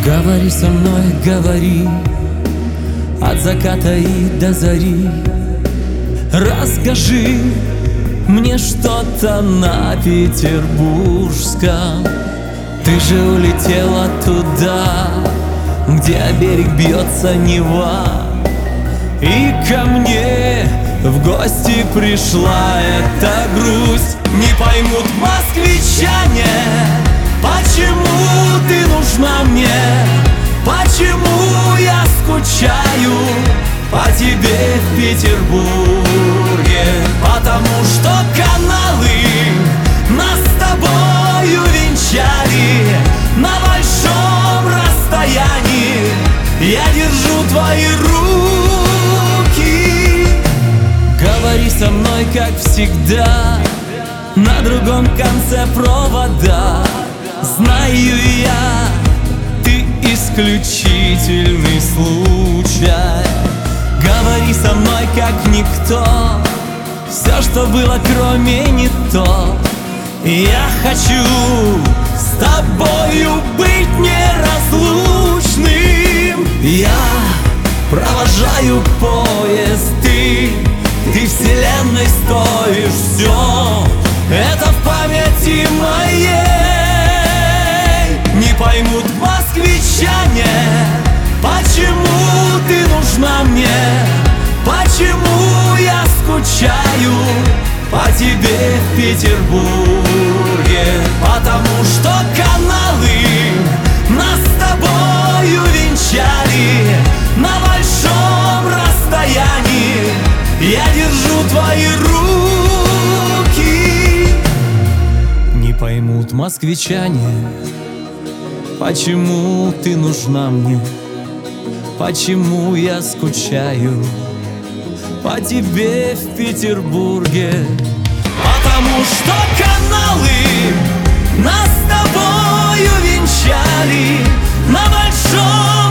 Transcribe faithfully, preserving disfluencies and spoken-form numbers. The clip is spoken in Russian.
Говори со мной, говори, от заката и до зари. Расскажи мне что-то на петербургском. Ты же улетела туда, где о берег бьется Нева, и ко мне в гости пришла эта грусть. Не поймут москвичане, почему ты нужна мне, почему я скучаю по тебе в Петербурге. Потому что каналы нас с тобою венчали. На большом расстоянии я держу твои руки. Говори со мной, как всегда, на другом конце провода. Знаю я, ты исключительный случай. Говори со мной, как никто, все, что было, кроме не то. Я хочу с тобою быть неразлучным. Я провожаю поезд, ты, ты вселенной стоишь. Все это в памяти моей. Не поймут москвичане, почему ты нужна мне, почему я скучаю по тебе в Петербурге. Потому что каналы нас с тобою венчали. На большом расстоянии я держу твои руки. Не поймут москвичане, почему ты нужна мне, почему я скучаю по тебе в Петербурге. Потому что каналы нас с тобою венчали. На большом